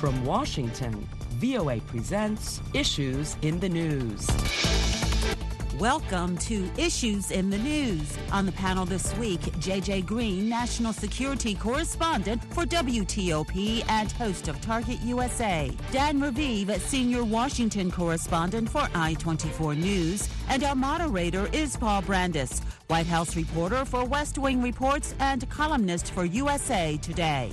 From Washington, VOA presents Issues in the News. Welcome to Issues in the News. On the panel this week, J.J. Green, national security correspondent for WTOP and host of Target USA. Dan Raviv, senior Washington correspondent for I-24 News. And our moderator is Paul Brandis, White House reporter for West Wing Reports and columnist for USA Today.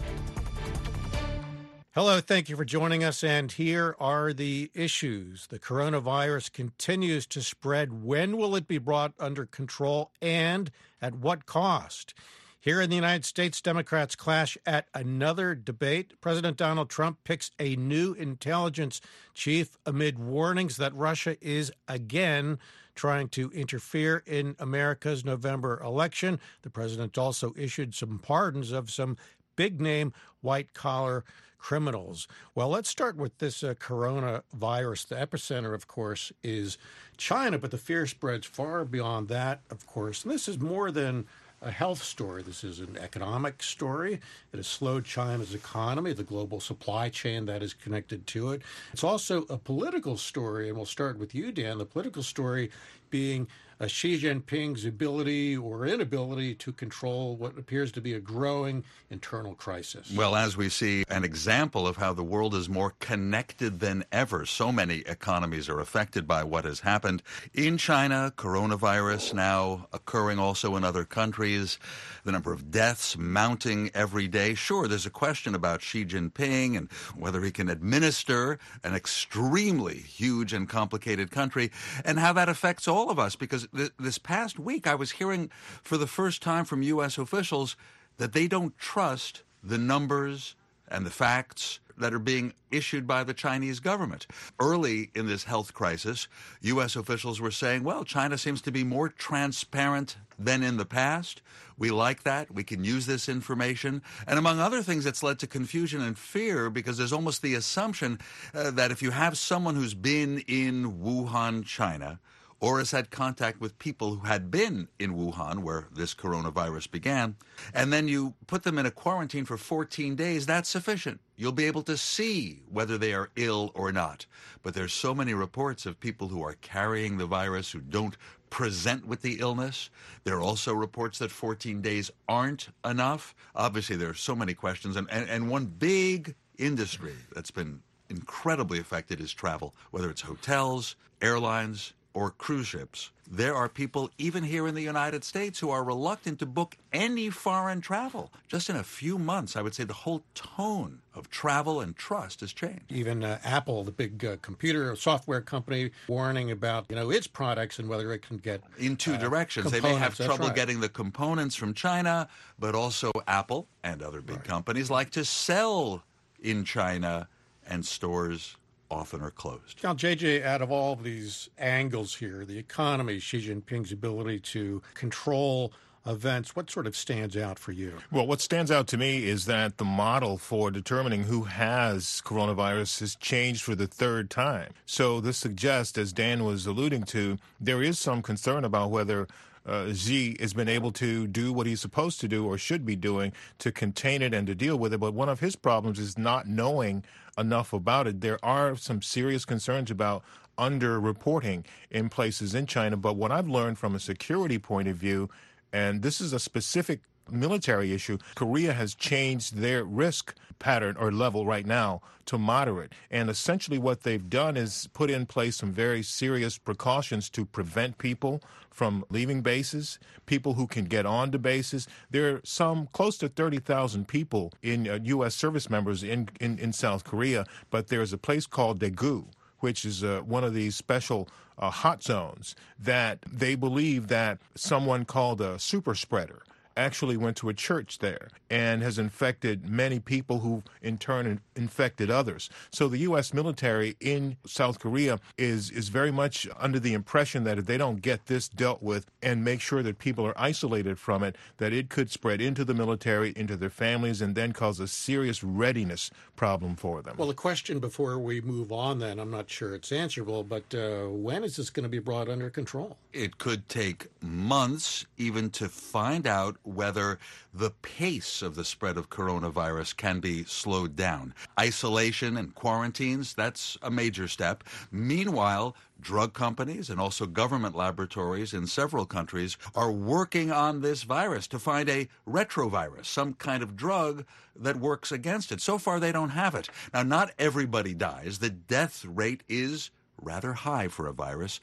Hello, thank you for joining us, and here are the issues. The coronavirus continues to spread. When will it be brought under control, and at what cost? Here in the United States, Democrats clash at another debate. President Donald Trump picks a new intelligence chief amid warnings that Russia is again trying to interfere in America's November election. The president also issued some pardons of some big-name white-collar criminals. Well, let's start with this coronavirus. The epicenter, of course, is China, but the fear spreads far beyond that, of course. And this is more than a health story. This is an economic story. It has slowed China's economy, the global supply chain that is connected to it. It's also a political story, and we'll start with you, Dan. The political story being Xi Jinping's ability or inability to control what appears to be a growing internal crisis. Well, as we see an example of how the world is more connected than ever, so many economies are affected by what has happened in China, coronavirus now occurring also in other countries, the number of deaths mounting every day. Sure, there's a question about Xi Jinping and whether he can administer an extremely huge and complicated country and how that affects all of us, because this past week I was hearing for the first time from U.S. officials that they don't trust the numbers and the facts that are being issued by the Chinese government. Early in this health crisis, U.S. officials were saying, well, China seems to be more transparent than in the past. We like that. We can use this information. And among other things, it's led to confusion and fear because there's almost the assumption that if you have someone who's been in Wuhan, China, or has had contact with people who had been in Wuhan, where this coronavirus began, and then you put them in a quarantine for 14 days, that's sufficient. You'll be able to see whether they are ill or not. But there's so many reports of people who are carrying the virus who don't present with the illness. There are also reports that 14 days aren't enough. Obviously, there are so many questions. And one big industry that's been incredibly affected is travel, whether it's hotels, airlines, or cruise ships. There are people, even here in the United States, who are reluctant to book any foreign travel. Just in a few months, I would say the whole tone of travel and trust has changed. Even Apple, the big computer software company, warning about its products and whether it can get in two directions. They may have trouble getting the components from China, but also Apple and other big companies like to sell in China, and stores often are closed. Now, JJ, out of all of these angles here, the economy, Xi Jinping's ability to control events, what sort of stands out for you? Well, what stands out to me is that the model for determining who has coronavirus has changed for the third time. So this suggests, as Dan was alluding to, there is some concern about whether Xi has been able to do what he's supposed to do or should be doing to contain it and to deal with it. But one of his problems is not knowing enough about it. There are some serious concerns about underreporting in places in China. But what I've learned from a security point of view, and this is a specific military issue, Korea has changed their risk pattern or level right now to moderate. And essentially what they've done is put in place some very serious precautions to prevent people from leaving bases, people who can get onto bases. There are some close to 30,000 people in U.S. service members in South Korea, but there's a place called Daegu, which is one of these special hot zones that they believe that someone called a super spreader actually went to a church there and has infected many people who in turn infected others. So the U.S. military in South Korea is very much under the impression that if they don't get this dealt with and make sure that people are isolated from it, that it could spread into the military, into their families, and then cause a serious readiness problem for them. Well, the question before we move on then, I'm not sure it's answerable, but when is this going to be brought under control? It could take months even to find out whether the pace of the spread of coronavirus can be slowed down. Isolation and quarantines, that's a major step. Meanwhile, drug companies and also government laboratories in several countries are working on this virus to find a retrovirus, some kind of drug that works against it. So far, they don't have it. Now, not everybody dies. The death rate is rather high for a virus.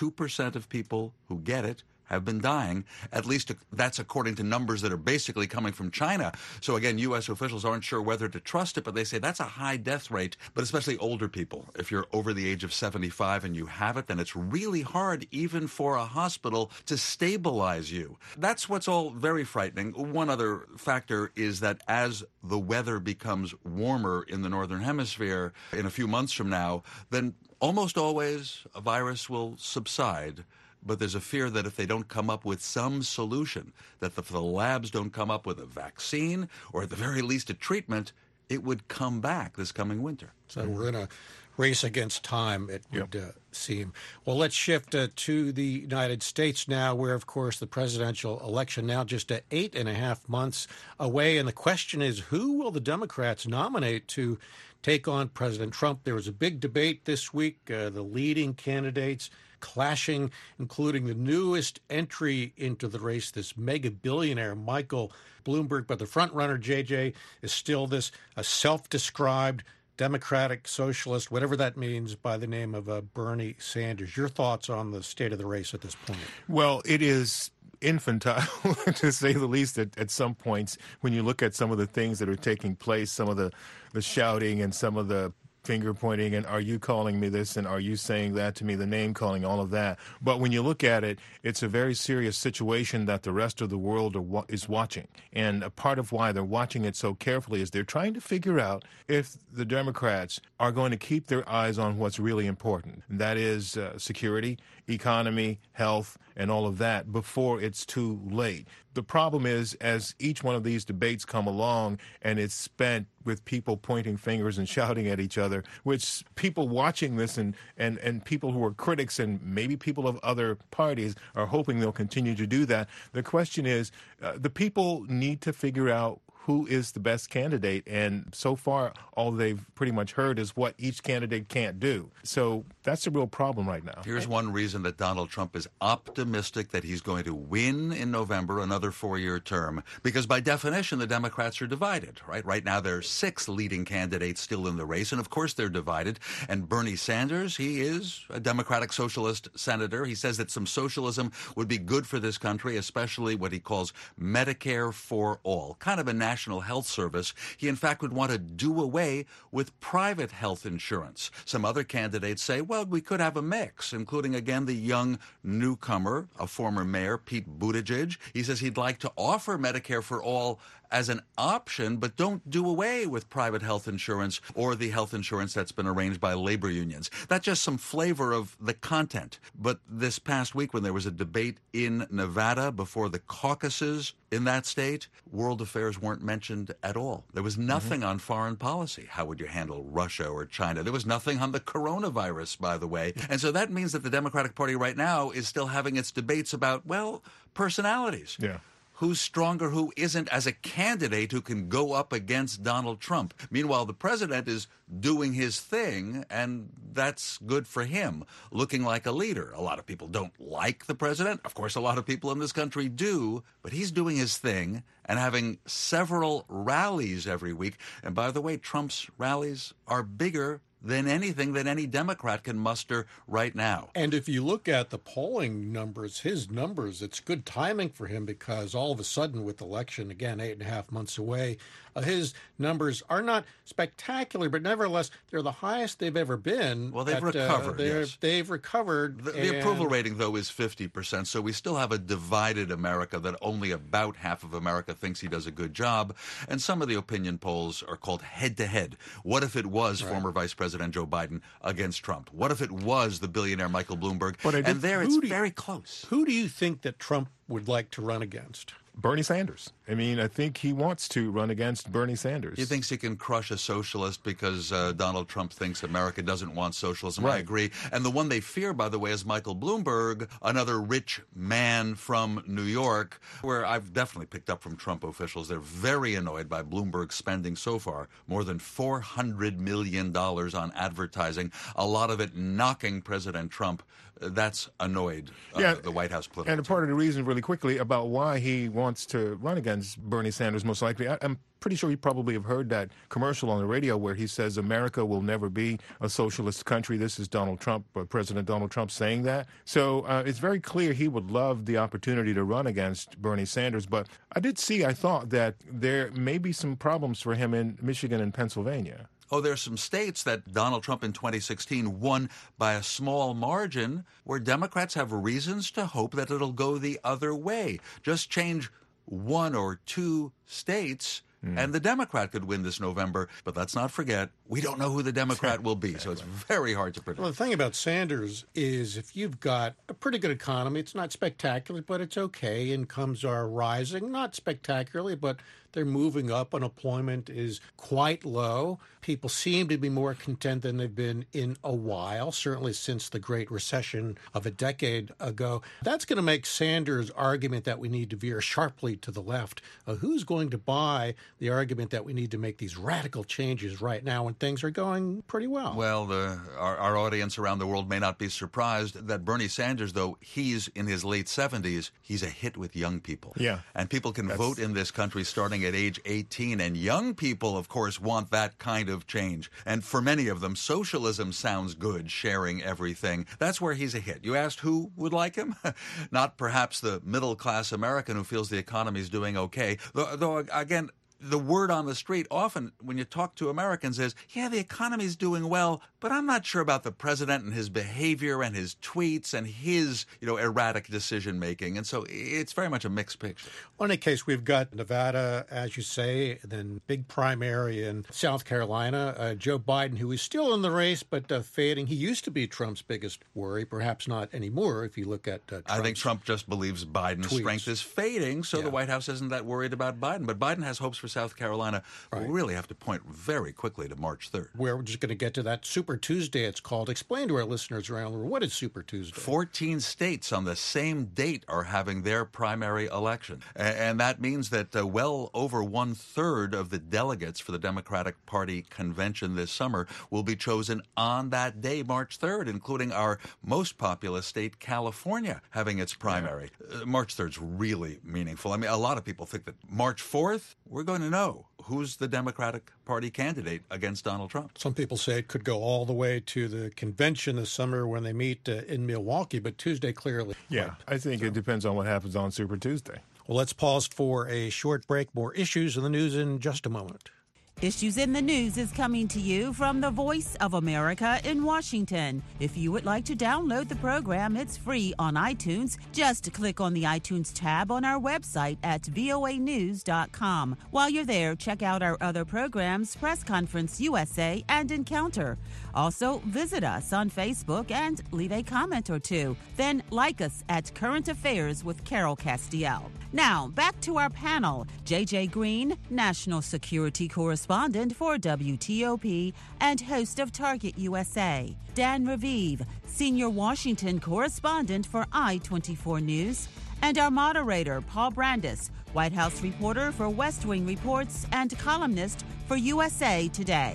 2% of people who get it have been dying. At least that's according to numbers that are basically coming from China. So again, U.S. officials aren't sure whether to trust it, but they say that's a high death rate, but especially older people. If you're over the age of 75 and you have it, then it's really hard even for a hospital to stabilize you. That's what's all very frightening. One other factor is that as the weather becomes warmer in the Northern Hemisphere in a few months from now, then almost always a virus will subside. But there's a fear that if they don't come up with some solution, that if the labs don't come up with a vaccine or at the very least a treatment, it would come back this coming winter. So we're in a race against time, it would seem. Well, let's shift to the United States now, where, of course, the presidential election now just 8.5 months away. And the question is, who will the Democrats nominate to take on President Trump? There was a big debate this week, the leading candidates clashing, including the newest entry into the race, this mega billionaire, Michael Bloomberg. But the front runner, JJ, is still this a self-described Democratic socialist, whatever that means, by the name of Bernie Sanders. Your thoughts on the state of the race at this point? Well, it is infantile, to say the least, at some points. When you look at some of the things that are taking place, some of the shouting and some of the finger pointing and are you calling me this and are you saying that to me, the name calling, all of that. But when you look at it, it's a very serious situation that the rest of the world is watching. And a part of why they're watching it so carefully is they're trying to figure out if the Democrats are going to keep their eyes on what's really important. And that is security, economy, health, and all of that before it's too late. The problem is, as each one of these debates come along and it's spent with people pointing fingers and shouting at each other, which people watching this and people who are critics and maybe people of other parties are hoping they'll continue to do that. The question is, the people need to figure out who is the best candidate. And so far, all they've pretty much heard is what each candidate can't do. So that's a real problem right now. Here's one reason that Donald Trump is optimistic that he's going to win in November, another 4-year term, because by definition, the Democrats are divided, right? Right now, there are 6 leading candidates still in the race, and of course they're divided. And Bernie Sanders, he is a Democratic socialist senator. He says that some socialism would be good for this country, especially what he calls Medicare for all, kind of a National Health Service. He, in fact, would want to do away with private health insurance. Some other candidates say, well, we could have a mix, including, again, the young newcomer, a former mayor, Pete Buttigieg. He says he'd like to offer Medicare for all as an option, but don't do away with private health insurance or the health insurance that's been arranged by labor unions. That's just some flavor of the content. But this past week, when there was a debate in Nevada before the caucuses in that state, world affairs weren't mentioned at all. There was nothing on foreign policy. How would you handle Russia or China? There was nothing on the coronavirus, by the way. And so that means that the Democratic Party right now is still having its debates about, well, personalities. Yeah. Who's stronger, who isn't, as a candidate who can go up against Donald Trump. Meanwhile, the president is doing his thing, and that's good for him, looking like a leader. A lot of people don't like the president. Of course, a lot of people in this country do, but he's doing his thing and having several rallies every week. And by the way, Trump's rallies are bigger than anything that any Democrat can muster right now. And if you look at the polling numbers, his numbers, it's good timing for him because all of a sudden with the election, again, 8.5 months away, his numbers are not spectacular, but nevertheless, they're the highest they've ever been. Well, they've recovered, yes. They've recovered. The approval rating, though, is 50%, so we still have a divided America that only about half of America thinks he does a good job. And some of the opinion polls are called head-to-head. What if it was former Vice President Joe Biden against Trump? What if it was the billionaire Michael Bloomberg? And there it's very close. Who do you think that Trump would like to run against? Bernie Sanders. I mean, I think he wants to run against Bernie Sanders. He thinks he can crush a socialist because Donald Trump thinks America doesn't want socialism. Right. I agree. And the one they fear, by the way, is Michael Bloomberg, another rich man from New York, where I've definitely picked up from Trump officials. They're very annoyed by Bloomberg's spending so far, more than $400 million on advertising, a lot of it knocking President Trump. That's annoyed the White House political. And a part of the reason, really quickly, about why he wants to run against Bernie Sanders, most likely, I'm pretty sure you probably have heard that commercial on the radio where he says America will never be a socialist country. This is Donald Trump, President Donald Trump saying that. So it's very clear he would love the opportunity to run against Bernie Sanders. But I thought that there may be some problems for him in Michigan and Pennsylvania. Oh, there are some states that Donald Trump in 2016 won by a small margin where Democrats have reasons to hope that it'll go the other way. Just change one or two states and the Democrat could win this November. But let's not forget, we don't know who the Democrat will be, so it's very hard to predict. Well, the thing about Sanders is if you've got a pretty good economy, it's not spectacular, but it's okay. Incomes are rising, not spectacularly, but they're moving up. Unemployment is quite low. People seem to be more content than they've been in a while, certainly since the Great Recession of a decade ago. That's going to make Sanders' argument that we need to veer sharply to the left. Who's going to buy the argument that we need to make these radical changes right now when things are going pretty well? Well, our audience around the world may not be surprised that Bernie Sanders, though he's in his late 70s, he's a hit with young people. Yeah. And people can vote in this country starting at age 18. And young people, of course, want that kind of change. And for many of them, socialism sounds good, sharing everything. That's where he's a hit. You asked who would like him? Not perhaps the middle-class American who feels the economy's doing okay. Though again, the word on the street often when you talk to Americans is, yeah, the economy's doing well, but I'm not sure about the president and his behavior and his tweets and his, erratic decision-making. And so it's very much a mixed picture. Well, in any case, we've got Nevada, as you say, then big primary in South Carolina. Joe Biden, who is still in the race, but fading. He used to be Trump's biggest worry, perhaps not anymore if you look at I think Trump just believes Biden's strength is fading, so the White House isn't that worried about Biden. But Biden has hopes for South Carolina. Right. We'll really have to point very quickly to March 3rd. We're just going to get to that Super Tuesday, it's called. Explain to our listeners around the world, what is Super Tuesday? 14 states on the same date are having their primary election. And that means that well over one-third of the delegates for the Democratic Party convention this summer will be chosen on that day, March 3rd, including our most populous state, California, having its primary. March 3rd is really meaningful. I mean, a lot of people think that March 4th, we're going to know who's the Democratic Party candidate against Donald Trump. Some people say it could go all the way to the convention this summer when they meet in Milwaukee, but Tuesday clearly. Yeah, I think it depends on what happens on Super Tuesday. Well, let's pause for a short break. More issues in the news in just a moment. Issues in the News is coming to you from the Voice of America in Washington. If you would like to download the program, it's free on iTunes. Just click on the iTunes tab on our website at voanews.com. While you're there, check out our other programs, Press Conference USA and Encounter. Also, visit us on Facebook and leave a comment or two. Then like us at Current Affairs with Carol Castiel. Now, back to our panel. J.J. Green, National Security Correspondent for WTOP and host of Target USA. Dan Raviv, Senior Washington Correspondent for I-24 News. And our moderator, Paul Brandis, White House reporter for West Wing Reports and columnist for USA Today.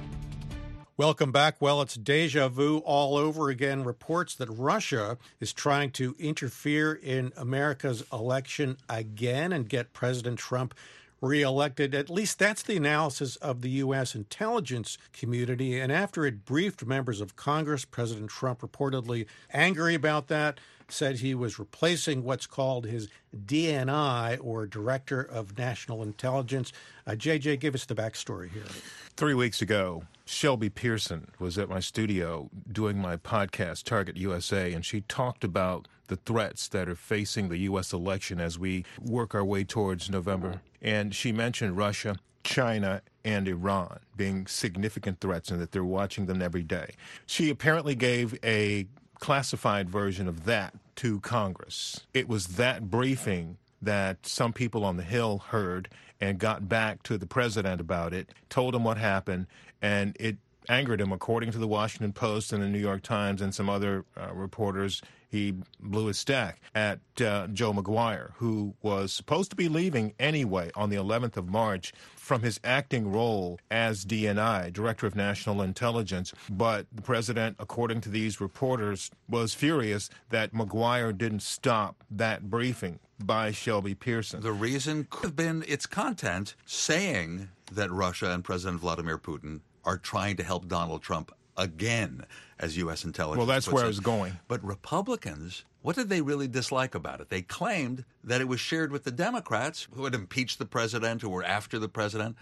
Welcome back. Well, it's deja vu all over again. Reports that Russia is trying to interfere in America's election again and get President Trump reelected. At least that's the analysis of the U.S. intelligence community. And after it briefed members of Congress, President Trump reportedly angry about that, said he was replacing what's called his DNI, or Director of National Intelligence. JJ, give us the backstory here. 3 weeks ago, Shelby Pearson was at my studio doing my podcast, Target USA, and she talked about the threats that are facing the U.S. election as we work our way towards November. And she mentioned Russia, China, and Iran being significant threats and that they're watching them every day. She apparently gave a classified version of that to Congress. It was that briefing that some people on the Hill heard and got back to the president about it, told him what happened, and it angered him. According to the Washington Post and the New York Times and some other reporters, he blew his stack at Joe Maguire, who was supposed to be leaving anyway on the 11th of March from his acting role as DNI, Director of National Intelligence. But the president, according to these reporters, was furious that Maguire didn't stop that briefing by Shelby Pearson. The reason could have been its content saying that Russia and President Vladimir Putin are trying to help Donald Trump again, as U.S. intelligence Well, that's puts where it. I was going. But Republicans, what did they really dislike about it? They claimed that it was shared with the Democrats, who had impeached the president, who were after the president.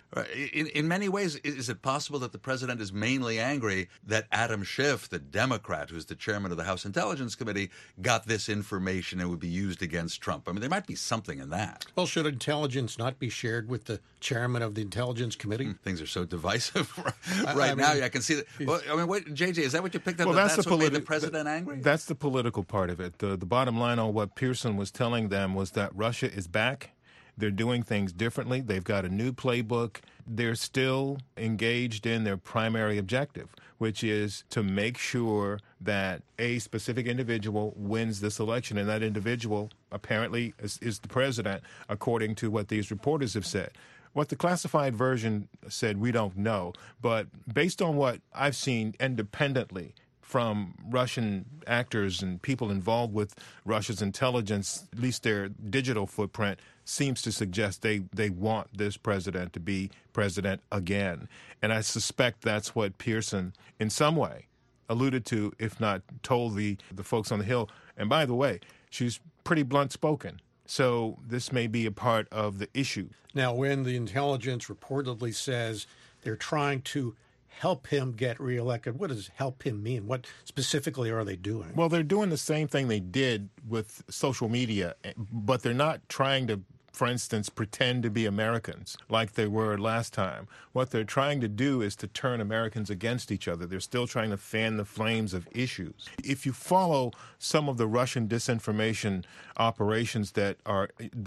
In many ways, is it possible that the president is mainly angry that Adam Schiff, the Democrat, who's the chairman of the House Intelligence Committee, got this information and would be used against Trump? I mean, there might be something in that. Well, should intelligence not be shared with the chairman of the Intelligence Committee? Things are so divisive right now. I can see that. Well, I mean, JJ, is that what you picked up? Well, that's what made the president angry? That's the political part of it. The bottom line on what Pearson was telling them was that Russia is back. They're doing things differently. They've got a new playbook. They're still engaged in their primary objective, which is to make sure that a specific individual wins this election. And that individual apparently is the president, according to what these reporters have said. What the classified version said, we don't know. But based on what I've seen independently from Russian actors and people involved with Russia's intelligence, at least their digital footprint, seems to suggest they want this president to be president again. And I suspect that's what Pearson, in some way, alluded to, if not told the folks on the Hill. And by the way, she's pretty blunt-spoken. So this may be a part of the issue. Now, when the intelligence reportedly says they're trying to help him get reelected, what does help him mean? What specifically are they doing? Well, they're doing the same thing they did with social media, but they're not trying to, for instance, pretend to be Americans like they were last time. What they're trying to do is to turn Americans against each other. They're still trying to fan the flames of issues. If you follow some of the Russian disinformation operations that are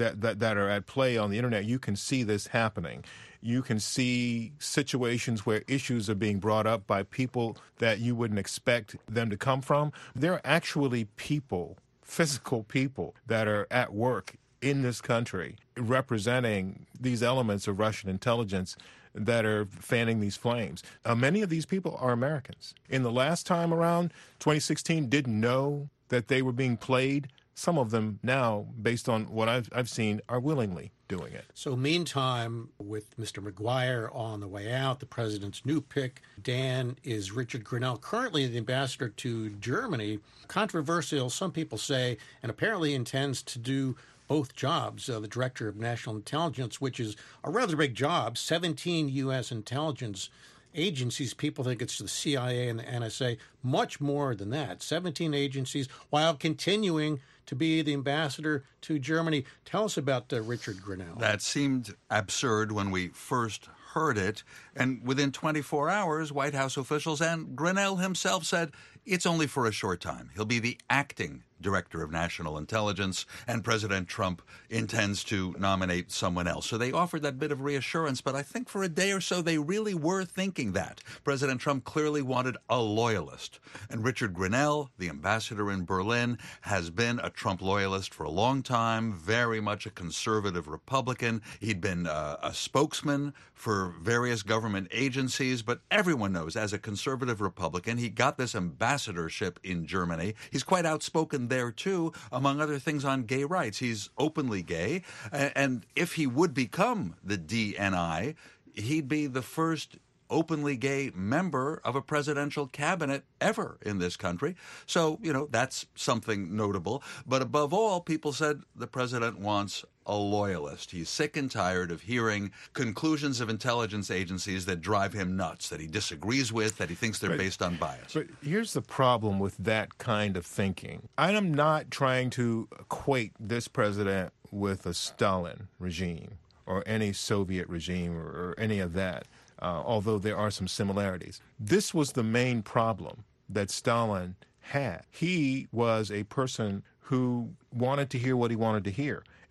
at play on the internet, you can see this happening. You can see situations where issues are being brought up by people that you wouldn't expect them to come from. There are actually people, physical people, that are at work in this country representing these elements of Russian intelligence that are fanning these flames. Many of these people are Americans. In the last time around, 2016, didn't know that they were being played. Some of them now, based on what I've seen, are willingly doing it. So meantime, with Mr. Maguire on the way out, the president's new pick, Dan, is Richard Grenell, currently the ambassador to Germany. Controversial, some people say, and apparently intends to do both jobs, the Director of National Intelligence, which is a rather big job, 17 U.S. intelligence agencies. People think it's the CIA and the NSA, much more than that. 17 agencies, while continuing to be the ambassador to Germany. Tell us about Richard Grenell. That seemed absurd when we first heard it, and within 24 hours, White House officials and Grenell himself said it's only for a short time. He'll be the acting Director of National Intelligence, and President Trump intends to nominate someone else. So they offered that bit of reassurance, but I think for a day or so they really were thinking that. President Trump clearly wanted a loyalist. And Richard Grenell, the ambassador in Berlin, has been a Trump loyalist for a long time, very much a conservative Republican. He'd been a spokesman for various government agencies, but everyone knows as a conservative Republican, he got this ambassadorship in Germany. He's quite outspoken there, too, among other things on gay rights. He's openly gay, and if he would become the DNI, he'd be the first openly gay member of a presidential cabinet ever in this country. So, that's something notable. But above all, people said the president wants a loyalist. He's sick and tired of hearing conclusions of intelligence agencies that drive him nuts, that he disagrees with, that he thinks they're based on bias. But here's the problem with that kind of thinking. I am not trying to equate this president with a Stalin regime or any Soviet regime or any of that, although there are some similarities. This was the main problem that Stalin had. He was a person who wanted to hear what he wanted to hear.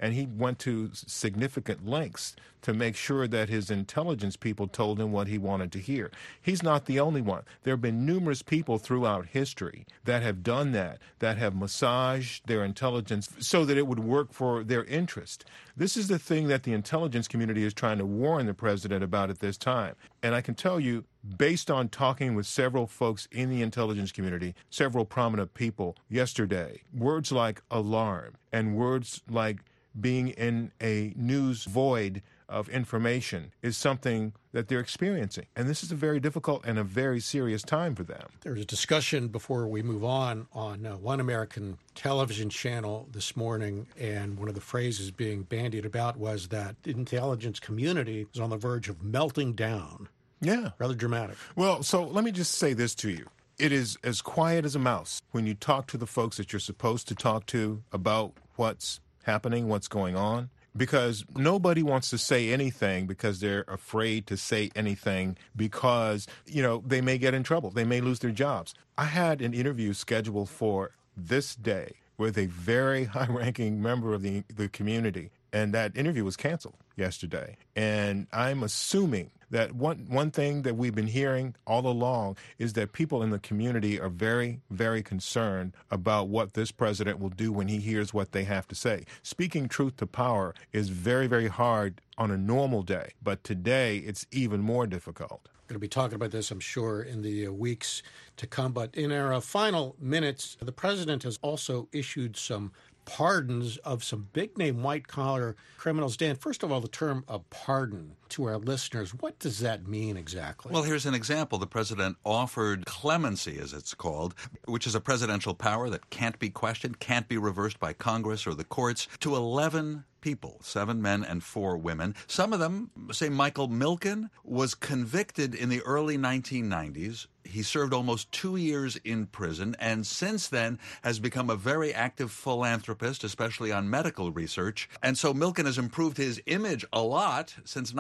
and he went to significant lengths to make sure that his intelligence people told him what he wanted to hear. He's not the only one. There have been numerous people throughout history that have done that have massaged their intelligence so that it would work for their interest. This is the thing that the intelligence community is trying to warn the president about at this time. And I can tell you, based on talking with several folks in the intelligence community, several prominent people yesterday, words like alarm and words like being in a news void of information is something that they're experiencing. And this is a very difficult and a very serious time for them. There's a discussion before we move on one American television channel this morning, and one of the phrases being bandied about was that the intelligence community is on the verge of melting down. Yeah. Rather dramatic. Well, so let me just say this to you. It is as quiet as a mouse when you talk to the folks that you're supposed to talk to about what's happening, what's going on. Because nobody wants to say anything because they're afraid to say anything because, they may get in trouble. They may lose their jobs. I had an interview scheduled for this day with a very high-ranking member of the community, and that interview was canceled yesterday. And I'm assuming that one thing that we've been hearing all along is that people in the community are very, very concerned about what this president will do when he hears what they have to say. Speaking truth to power is very, very hard on a normal day, but today it's even more difficult. Going to be talking about this, I'm sure, in the weeks to come. But in our final minutes, the president has also issued some pardons of some big-name white-collar criminals. Dan, first of all, the term a pardon to our listeners, what does that mean exactly? Well, here's an example. The president offered clemency, as it's called, which is a presidential power that can't be questioned, can't be reversed by Congress or the courts, to 11 people, 7 men and 4 women. Some of them, say Michael Milken, was convicted in the early 1990s. He served almost 2 years in prison, and since then has become a very active philanthropist, especially on medical research. And so Milken has improved his image a lot since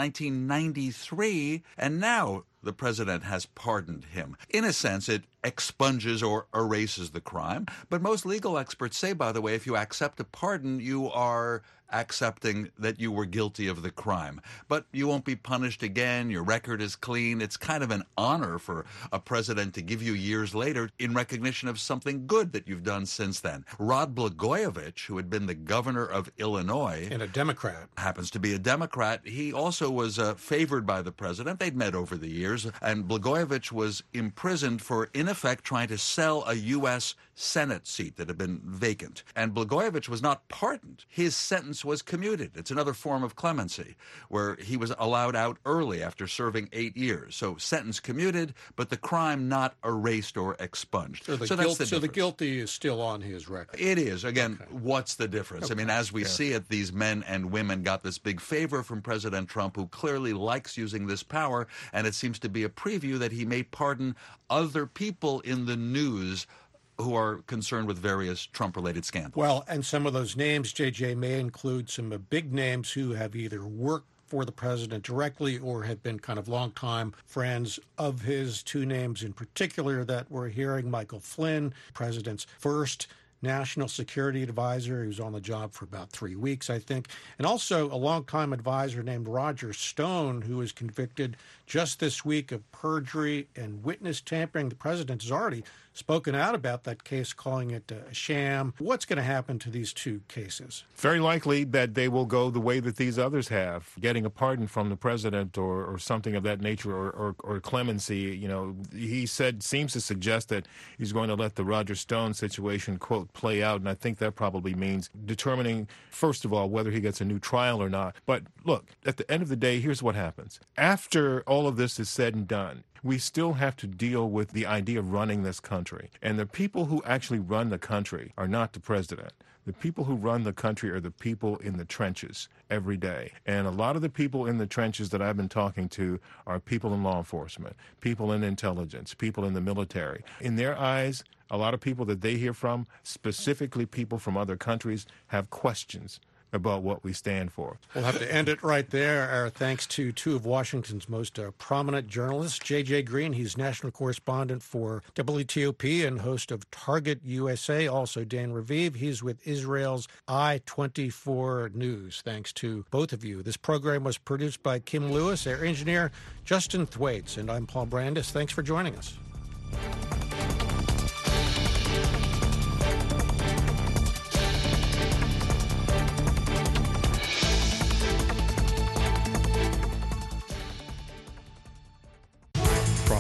1993, and now the president has pardoned him. In a sense, it expunges or erases the crime. But most legal experts say, by the way, if you accept a pardon, you are accepting that you were guilty of the crime. But you won't be punished again. Your record is clean. It's kind of an honor for a president to give you years later in recognition of something good that you've done since then. Rod Blagojevich, who had been the governor of Illinois, and a Democrat, happens to be a Democrat. He also was favored by the president. They'd met over the years. And Blagojevich was imprisoned for, in effect, trying to sell a U.S. Senate seat that had been vacant. And Blagojevich was not pardoned. His sentence was commuted. It's another form of clemency, where he was allowed out early after serving 8 years. So sentence commuted, but the crime not erased or expunged. So the guilty is still on his record. It is. Again, What's the difference? Okay. I mean, as we see it, these men and women got this big favor from President Trump, who clearly likes using this power, and it seems to be a preview that he may pardon other people in the news who are concerned with various Trump-related scandals. Well, and some of those names, JJ, may include some big names who have either worked for the president directly or have been kind of longtime friends of his. 2 names in particular that we're hearing: Michael Flynn, president's first national security advisor. He was on the job for about 3 weeks, I think. And also a longtime advisor named Roger Stone, who was convicted just this week of perjury and witness tampering. The president has already spoken out about that case, calling it a sham. What's going to happen to these 2 cases? Very likely that they will go the way that these others have, getting a pardon from the president or something of that nature, or clemency. He seems to suggest that he's going to let the Roger Stone situation, quote, play out. And I think that probably means determining, first of all, whether he gets a new trial or not. But look, at the end of the day, here's what happens. After all of this is said and done, we still have to deal with the idea of running this country. And the people who actually run the country are not the president. The people who run the country are the people in the trenches every day. And a lot of the people in the trenches that I've been talking to are people in law enforcement, people in intelligence, people in the military. In their eyes, a lot of people that they hear from, specifically people from other countries, have questions. about what we stand for. We'll have to end it right there. Our thanks to two of Washington's most prominent journalists, J.J. Green, he's national correspondent for WTOP and host of Target USA. Also, Dan Raviv, he's with Israel's I-24 News. Thanks to both of you. This program was produced by Kim Lewis, our engineer, Justin Thwaites, and I'm Paul Brandis. Thanks for joining us.